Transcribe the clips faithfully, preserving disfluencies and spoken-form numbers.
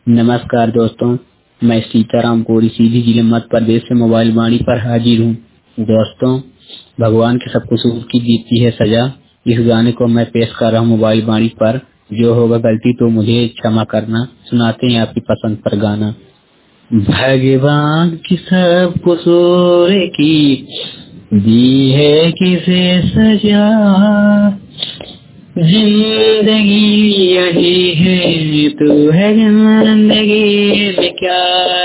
नमस्कार दोस्तों, मैं सीताराम कोरी सीधी जिले मध्य प्रदेश से मोबाइल वाणी पर हाजिर हूँ। दोस्तों, भगवान के सबको सुख की दीती है सजा। इस गाने को मैं पेश कर रहा हूँ मोबाइल वाणी पर। जो होगा गलती तो मुझे क्षमा करना। सुनाते हैं आपकी पसंद पर गाना। भगवान की सबको सूर की दी है किसे सजा, जिंदगी यही है तो है जिंदगी में क्या,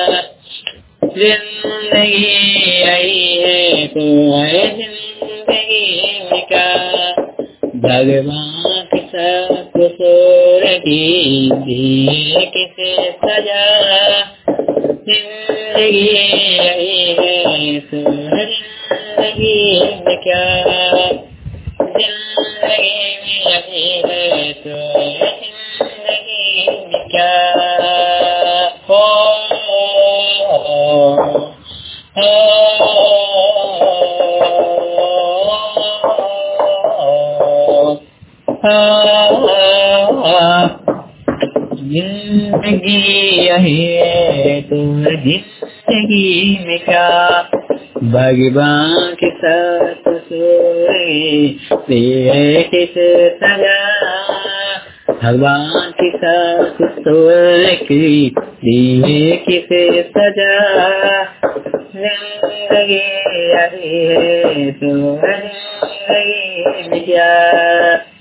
जिंदगी यही है तो है जिंदगी में क्या। भगवान के साथ कसूर की दी किसे सजा, जिंदगी यही है तो है जिंदगी में क्या, जिंदगी में यही है तो है जिंदगी में क्या। हो जिंदगी यही है तो जिंदगी में क्या। भगवान के साथ सोए तेरे किस सजा, भगवान के साथ सोए की दिए किसे सजा, जिंदगी यही है तो जिंदगी में क्या।